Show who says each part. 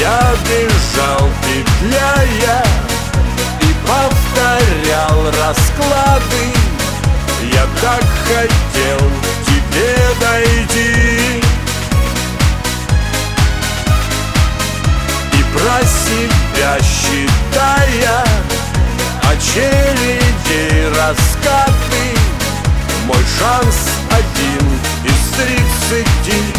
Speaker 1: Я бежал, петляя, и повторял расклады. Я так хотел к тебе дойти и про себя считая очередей раскаты. Мой шанс один из 30.